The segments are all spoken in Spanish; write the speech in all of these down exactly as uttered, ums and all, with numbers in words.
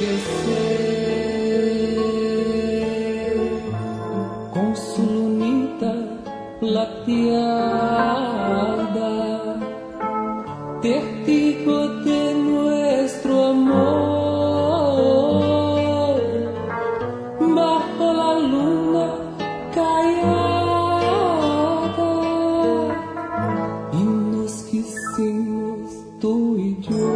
enloquecer con su lunita plateada, testigo de nuestro amor, bajo la luna callada, y nos quisimos tú y yo,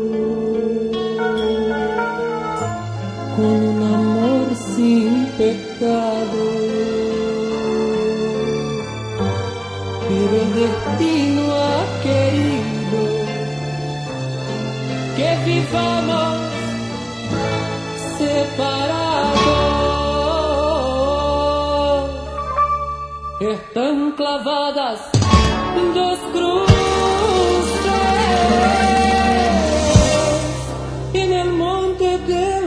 con un amor sin pecado. Pero el destino ha querido que vivamos separados. Están clavadas dos cruces en el monte del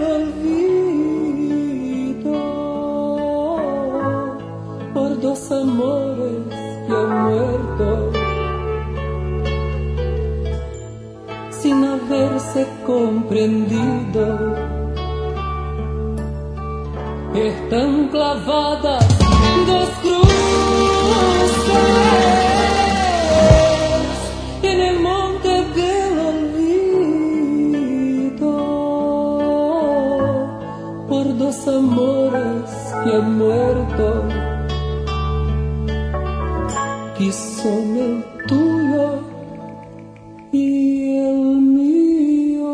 olvido, por dos amores que han muerto sin haberse comprendido. Están clavadas dos cruces en el monte del olvido, por dos amores que han muerto, que son el tuyo y el mío.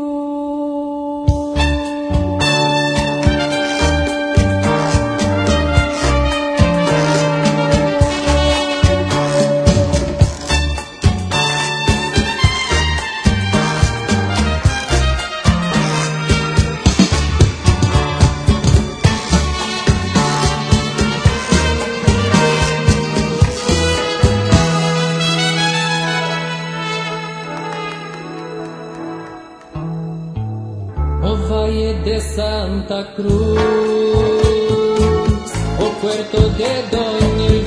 O Valle de Santa Cruz, o Puerto de Doña